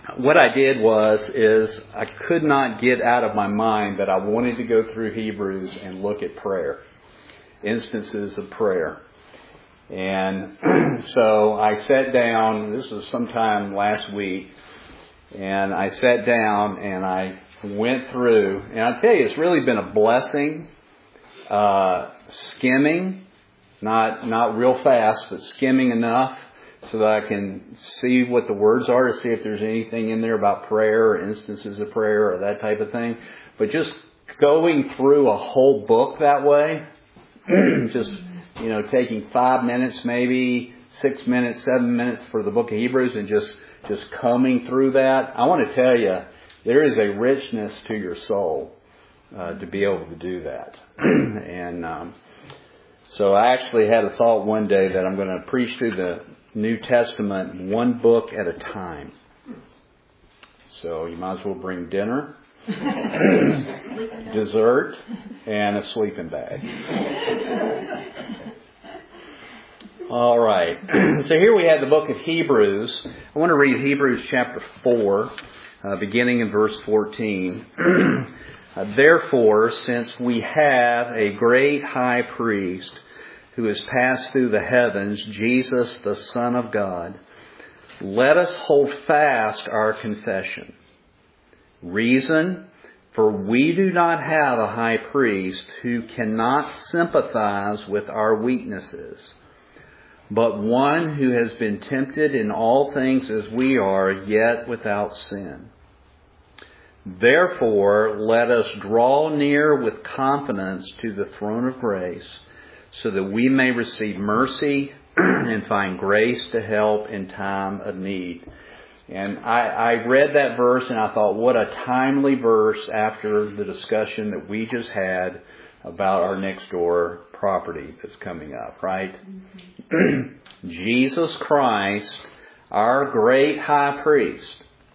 what I did is I could not get out of my mind that I wanted to go through Hebrews and look at prayer, instances of prayer. And so I sat down, this was sometime last week, and I sat down and I went through, and I'll tell you, it's really been a blessing, skimming, not real fast, but skimming enough so that I can see what the words are, to see if there's anything in there about prayer or instances of prayer or that type of thing. But just going through a whole book that way, just, taking 5 minutes, maybe 6 minutes, 7 minutes for the book of Hebrews and just combing through that. I want to tell you, there is a richness to your soul to be able to do that. And so I actually had a thought one day that I'm going to preach through the New Testament one book at a time. So you might as well bring dinner, dessert, and a sleeping bag. All right. So here we have the book of Hebrews. I want to read Hebrews chapter 4, beginning in verse 14. Therefore, since we have a great high priest who has passed through the heavens, Jesus, the Son of God, let us hold fast our confession. Reason, for we do not have a high priest who cannot sympathize with our weaknesses, but one who has been tempted in all things as we are, yet without sin. Therefore, let us draw near with confidence to the throne of grace, so that we may receive mercy and find grace to help in time of need. And I read that verse and I thought, what a timely verse after the discussion that we just had about our next door property that's coming up, right? Jesus Christ, our great high priest,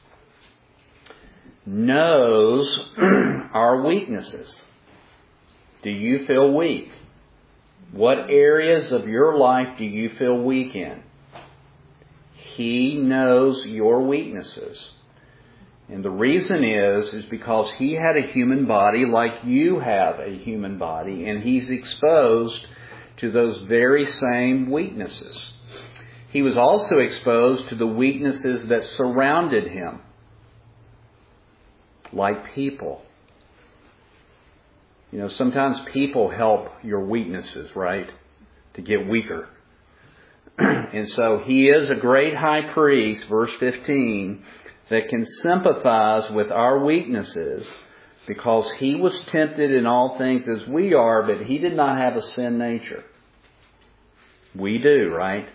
knows our weaknesses. Do you feel weak? What areas of your life do you feel weak in? He knows your weaknesses. And the reason is because He had a human body like you have a human body, and He's exposed to those very same weaknesses. He was also exposed to the weaknesses that surrounded Him, like people. Sometimes people help your weaknesses, right? To get weaker. And so He is a great high priest, verse 15, that can sympathize with our weaknesses because He was tempted in all things as we are, but He did not have a sin nature. We do, right?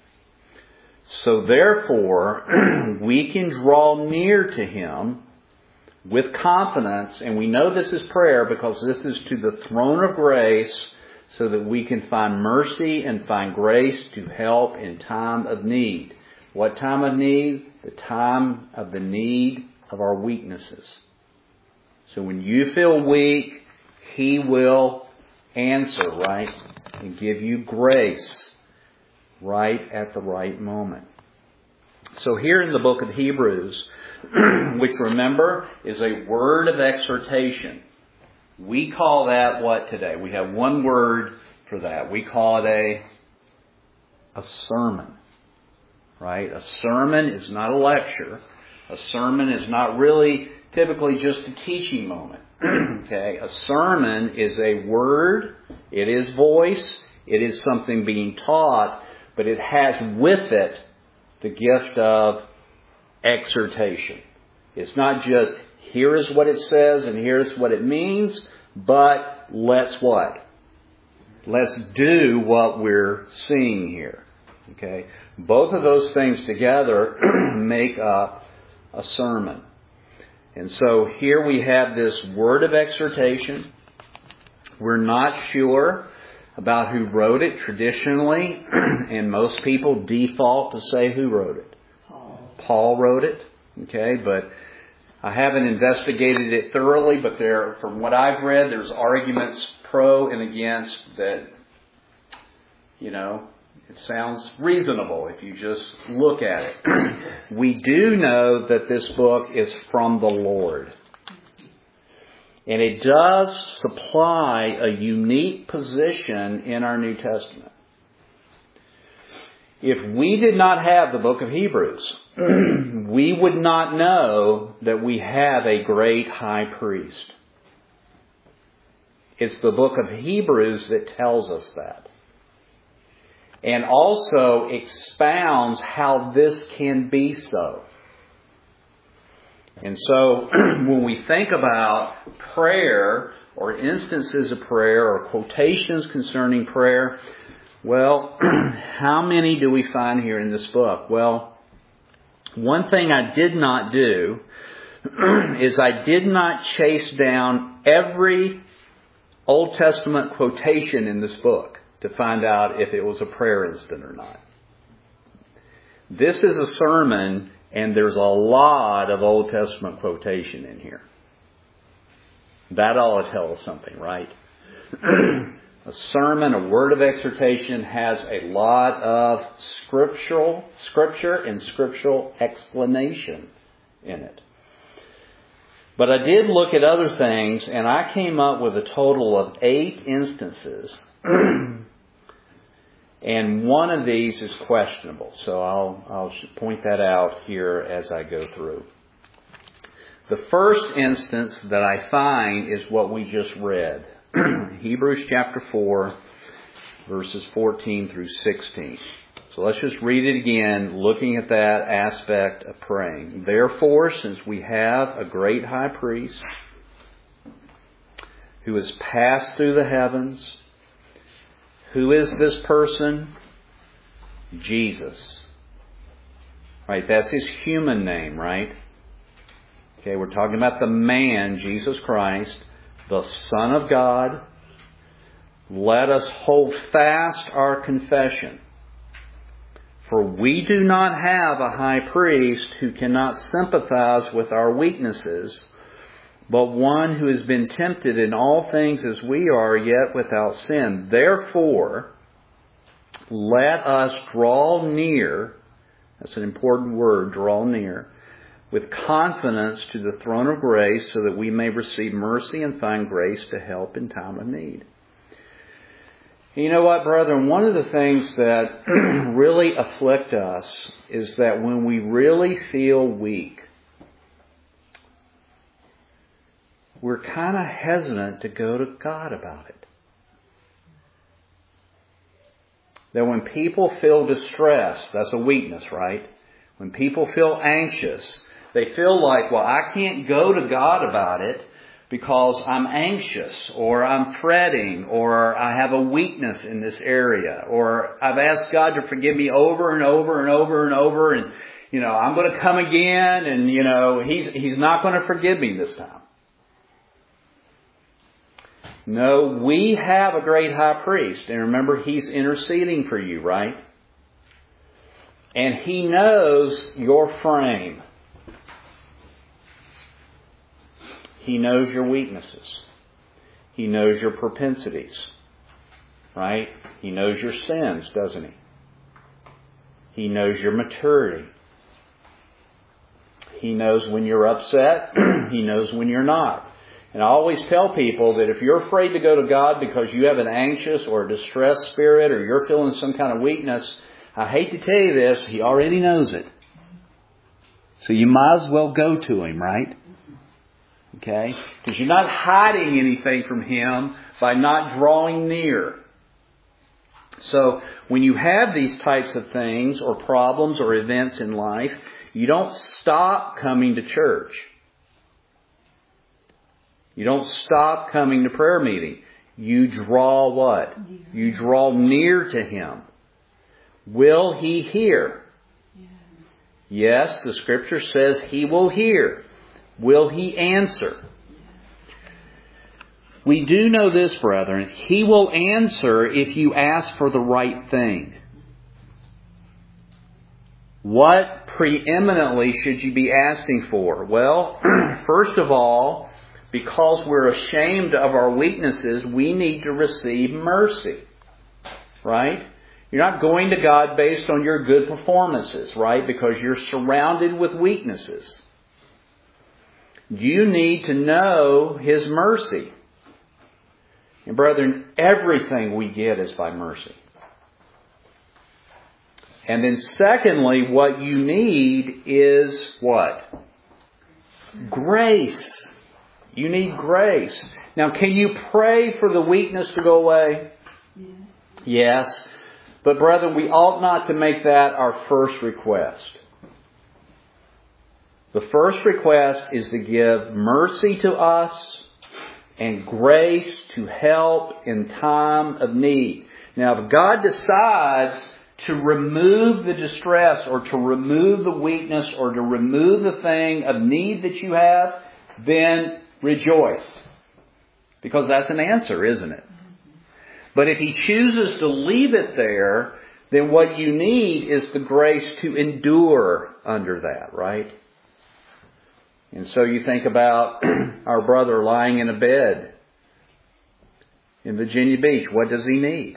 So therefore, we can draw near to Him with confidence, and we know this is prayer because this is to the throne of grace so that we can find mercy and find grace to help in time of need. What time of need? The time of the need of our weaknesses. So when you feel weak, He will answer, right? And give you grace right at the right moment. So here in the book of Hebrews, which remember is a word of exhortation. We call that what today? We have one word for that. We call it a sermon. Right? A sermon is not a lecture. A sermon is not really typically just a teaching moment. Okay? A sermon is a word. It is voice. It is something being taught. But it has with it the gift of exhortation. It's not just, here is what it says and here's what it means, but let's what? Let's do what we're seeing here. Okay? Both of those things together make up a sermon. And so here we have this word of exhortation. We're not sure about who wrote it traditionally, and most people default to say who wrote it. Paul wrote it, okay, but I haven't investigated it thoroughly, but from what I've read, there's arguments pro and against that, It sounds reasonable if you just look at it. We do know that this book is from the Lord. And it does supply a unique position in our New Testament. If we did not have the book of Hebrews, we would not know that we have a great high priest. It's the book of Hebrews that tells us that. And also expounds how this can be so. And so when we think about prayer or instances of prayer or quotations concerning prayer, well, how many do we find here in this book? Well, one thing I did not do is I did not chase down every Old Testament quotation in this book to find out if it was a prayer instant or not. This is a sermon, and there's a lot of Old Testament quotation in here. That ought to tell us something, right? A sermon, a word of exhortation, has a lot of scripture and scriptural explanation in it. But I did look at other things, and I came up with a total of 8 instances. And one of these is questionable. So I'll point that out here as I go through. The first instance that I find is what we just read. Hebrews chapter 4, verses 14 through 16. So let's just read it again, looking at that aspect of praying. Therefore, since we have a great high priest who has passed through the heavens, who is this person? Jesus. Right, that's his human name, right? Okay, we're talking about the man, Jesus Christ, the Son of God. Let us hold fast our confession. For we do not have a high priest who cannot sympathize with our weaknesses, but one who has been tempted in all things as we are, yet without sin. Therefore, let us draw near, that's an important word, draw near, with confidence to the throne of grace so that we may receive mercy and find grace to help in time of need. You know what, brethren? One of the things that really afflict us is that when we really feel weak, we're kind of hesitant to go to God about it. That when people feel distressed, that's a weakness, right? When people feel anxious, they feel like, well, I can't go to God about it because I'm anxious, or I'm fretting, or I have a weakness in this area, or I've asked God to forgive me over and over and over and over, and, I'm going to come again, and, He's not going to forgive me this time. No, we have a great high priest. And remember, He's interceding for you, right? And He knows your frame. He knows your weaknesses. He knows your propensities. Right? He knows your sins, doesn't He? He knows your maturity. He knows when you're upset. He knows when you're not. And I always tell people that if you're afraid to go to God because you have an anxious or a distressed spirit, or you're feeling some kind of weakness, I hate to tell you this, He already knows it. So you might as well go to Him, right? Okay? Because you're not hiding anything from Him by not drawing near. So when you have these types of things or problems or events in life, you don't stop coming to church. You don't stop coming to prayer meeting. You draw what? You draw near to Him. Will He hear? Yes, the Scripture says He will hear. Will He answer? We do know this, brethren. He will answer if you ask for the right thing. What preeminently should you be asking for? Well, first of all, because we're ashamed of our weaknesses, we need to receive mercy. Right? You're not going to God based on your good performances, right? Because you're surrounded with weaknesses. You need to know His mercy. And brethren, everything we get is by mercy. And then secondly, what you need is what? Grace. You need grace. Now, can you pray for the weakness to go away? Yes. But brethren, we ought not to make that our first request. The first request is to give mercy to us and grace to help in time of need. Now, if God decides to remove the distress or to remove the weakness or to remove the thing of need that you have, then rejoice. Because that's an answer, isn't it? But if He chooses to leave it there, then what you need is the grace to endure under that, right? And so you think about our brother lying in a bed in Virginia Beach. What does he need?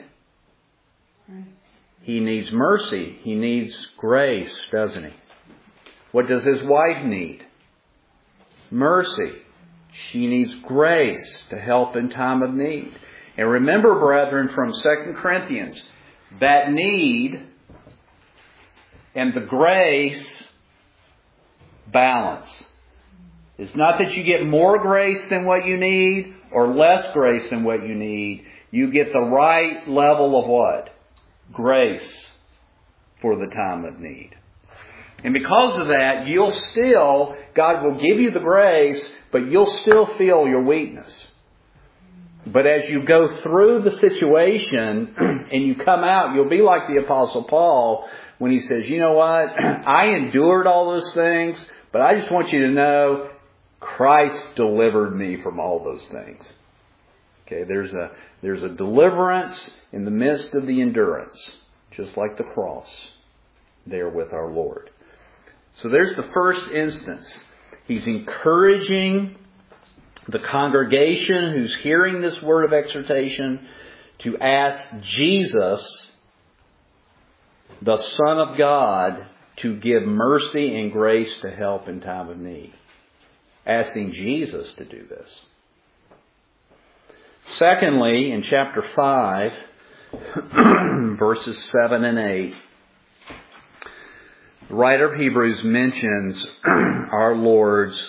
He needs mercy. He needs grace, doesn't he? What does his wife need? Mercy. She needs grace to help in time of need. And remember, brethren, from 2 Corinthians, that need and the grace balance. It's not that you get more grace than what you need or less grace than what you need. You get the right level of what? Grace for the time of need. And because of that, God will give you the grace, but you'll still feel your weakness. But as you go through the situation and you come out, you'll be like the Apostle Paul when he says, you know what? I endured all those things, but I just want you to know Christ delivered me from all those things. Okay, there's a deliverance in the midst of the endurance, just like the cross there with our Lord. So there's the first instance. He's encouraging the congregation who's hearing this word of exhortation to ask Jesus, the Son of God, to give mercy and grace to help in time of need. Asking Jesus to do this. Secondly, in chapter 5, verses 7 and 8, the writer of Hebrews mentions our Lord's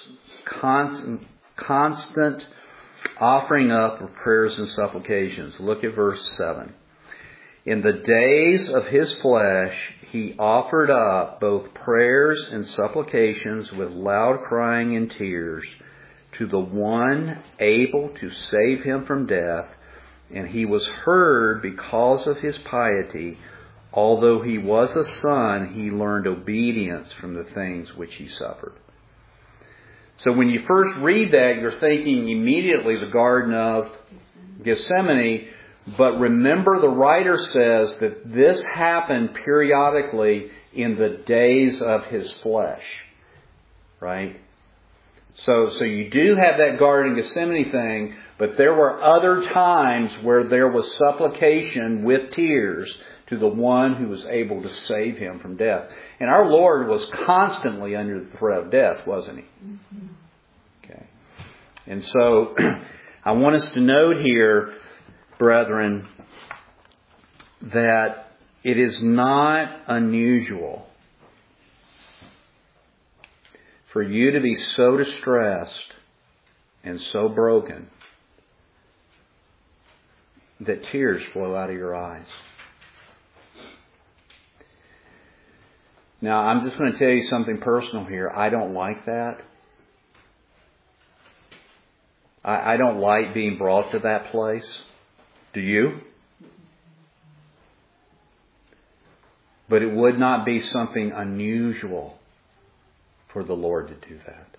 constant offering up of prayers and supplications. Look at verse 7. In the days of His flesh, He offered up both prayers and supplications with loud crying and tears to the one able to save Him from death, and He was heard because of His piety. Although He was a son, He learned obedience from the things which He suffered. So when you first read that, you're thinking immediately the Garden of Gethsemane. But remember, the writer says that this happened periodically in the days of His flesh. Right? So you do have that Garden of Gethsemane thing, but there were other times where there was supplication with tears to the one who was able to save Him from death. And our Lord was constantly under the threat of death, wasn't He? Okay. And so I want us to note here, brethren, that it is not unusual for you to be so distressed and so broken that tears flow out of your eyes. Now, I'm just going to tell you something personal here. I don't like that. I don't like being brought to that place. Do you? But it would not be something unusual for the Lord to do that.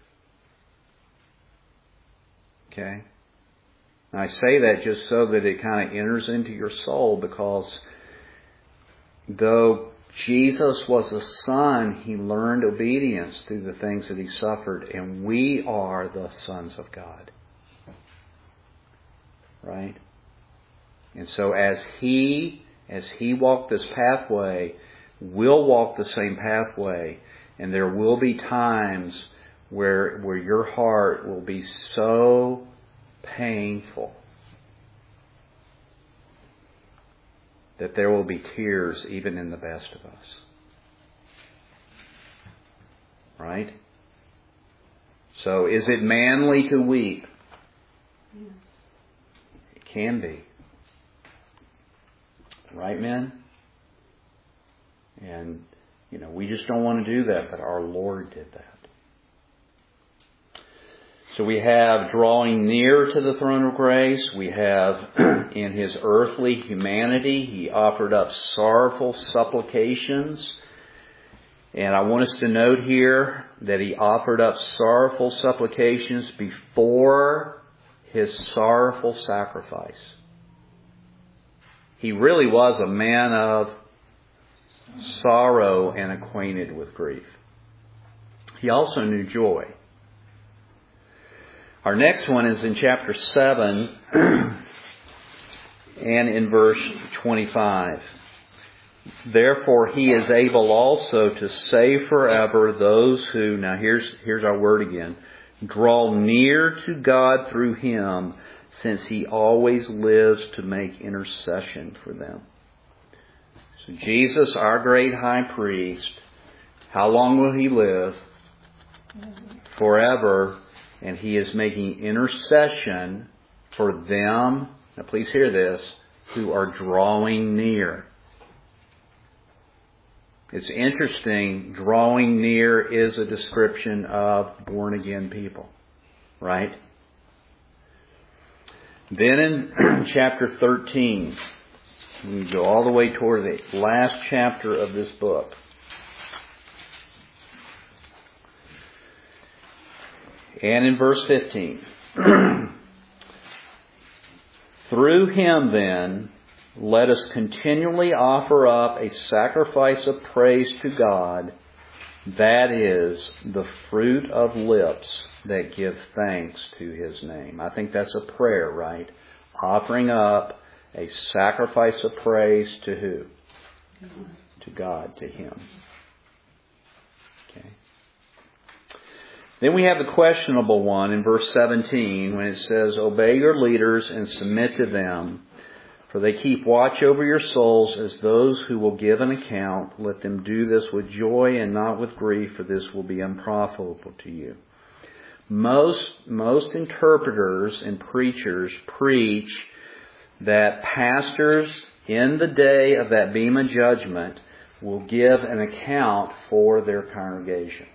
Okay? And I say that just so that it kind of enters into your soul, because though Jesus was a son, He learned obedience through the things that He suffered, and we are the sons of God. Right? And so as He as He walked this pathway, we'll walk the same pathway. And there will be times where your heart will be so painful that there will be tears even in the best of us. Right? So is it manly to weep? Yes. It can be. Right, men? And, we just don't want to do that, but our Lord did that. So we have drawing near to the throne of grace. We have in His earthly humanity, He offered up sorrowful supplications. And I want us to note here that He offered up sorrowful supplications before His sorrowful sacrifice. He really was a man of sorrow and acquainted with grief. He also knew joy. Our next one is in chapter 7 and in verse 25. Therefore He is able also to save forever those who, now here's our word again, draw near to God through Him, since He always lives to make intercession for them. So Jesus, our great high priest, how long will He live? Forever. And He is making intercession for them, now please hear this, who are drawing near. It's interesting, drawing near is a description of born-again people, right? Then in chapter 13, we go all the way toward the last chapter of this book. And in verse 15, through Him then, let us continually offer up a sacrifice of praise to God, that is, the fruit of lips that give thanks to His name. I think that's a prayer, right? Offering up a sacrifice of praise to who? To God, to Him. Okay. Then we have the questionable one in verse 17 when it says, obey your leaders and submit to them, for they keep watch over your souls as those who will give an account. Let them do this with joy and not with grief, for this will be unprofitable to you. Most interpreters and preachers preach that pastors in the day of that Bema judgment will give an account for their congregation.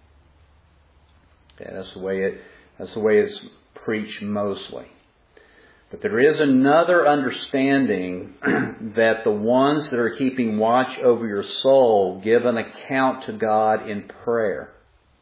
Okay, that's the way it's preached mostly. But there is another understanding that the ones that are keeping watch over your soul give an account to God in prayer.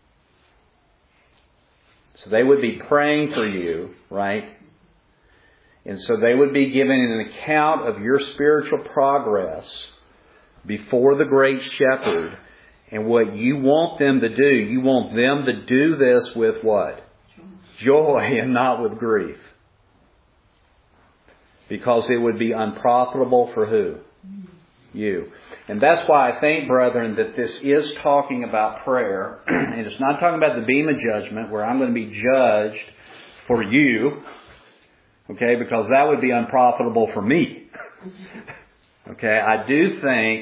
So they would be praying for you, right? And so they would be giving an account of your spiritual progress before the great shepherd. And what you want them to do, you want them to do this with what? Joy and not with grief. Because it would be unprofitable for who? You. And that's why I think, brethren, that this is talking about prayer. And it's not talking about the Bema judgment where I'm going to be judged for you. Okay, because that would be unprofitable for me. Okay, I do think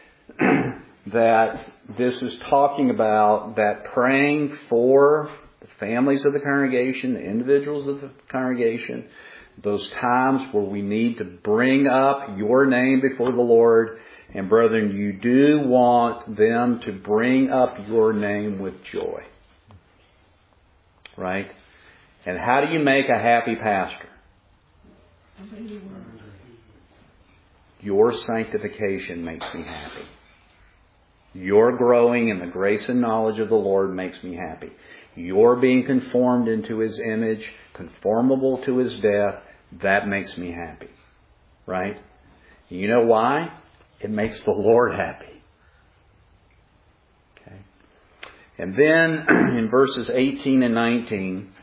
that this is talking about that praying for the families of the congregation, the individuals of the congregation, those times where we need to bring up your name before the Lord. And brethren, you do want them to bring up your name with joy. Right? And how do you make a happy pastor? Your sanctification makes me happy. Your growing in the grace and knowledge of the Lord makes me happy. Your being conformed into His image, conformable to His death, that makes me happy. Right? You know why? It makes the Lord happy. Okay. And then in verses 18 and 19,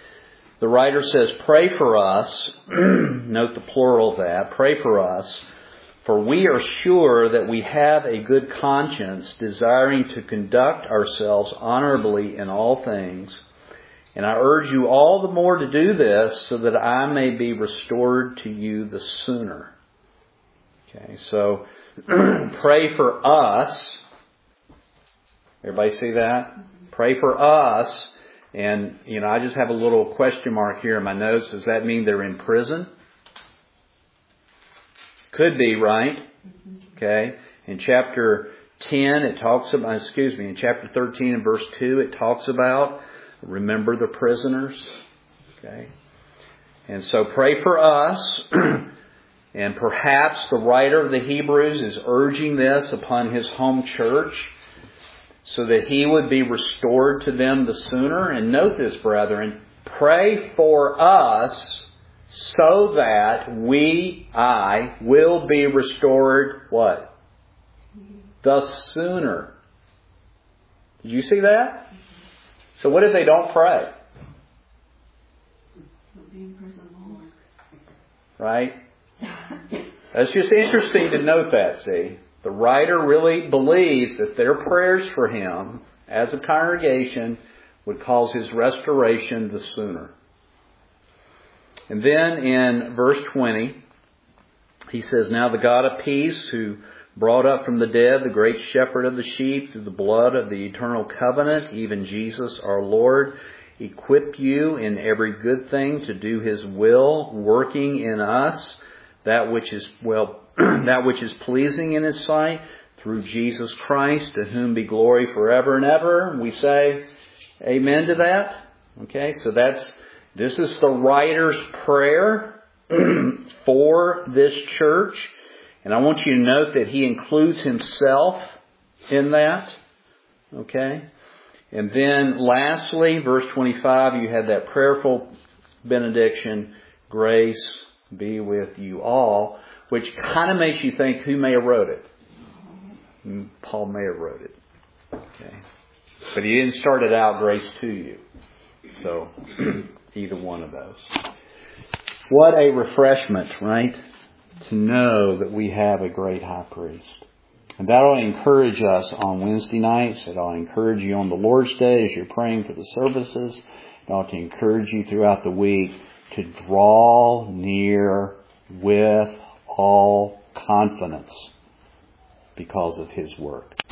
the writer says, pray for us. Note the plural of that. Pray for us For we are sure that we have a good conscience, desiring to conduct ourselves honorably in all things. And I urge you all the more to do this, so that I may be restored to you the sooner. Okay, so pray for us. Everybody see that? Pray for us. And, I just have a little question mark here in my notes. Does that mean they're in prison? Could be, right? Okay. In chapter 10, in chapter 13 and verse 2, it talks about remember the prisoners. Okay. And so pray for us. And perhaps the writer of the Hebrews is urging this upon his home church so that he would be restored to them the sooner. And note this, brethren, pray for us so that I will be restored, what? The sooner. Did you see that? So what if they don't pray? Right? That's just interesting to note that, see. The writer really believes that their prayers for him as a congregation would cause his restoration the sooner. And then in verse 20, he says, Now the God of peace, who brought up from the dead the great shepherd of the sheep through the blood of the eternal covenant, even Jesus our Lord, equip you in every good thing to do His will, working in us that which is pleasing in His sight, through Jesus Christ, to whom be glory forever and ever. We say amen to that. Okay, so this is the writer's prayer for this church. And I want you to note that he includes himself in that. Okay. And then lastly, verse 25, you had that prayerful benediction, grace be with you all, which kind of makes you think who may have wrote it. Paul may have wrote it. Okay. But he didn't start it out, grace to you. So, either one of those. What a refreshment, right? To know that we have a great high priest. And that will encourage us on Wednesday nights. It will encourage you on the Lord's Day as you're praying for the services. It ought to encourage you throughout the week to draw near with all confidence because of His work.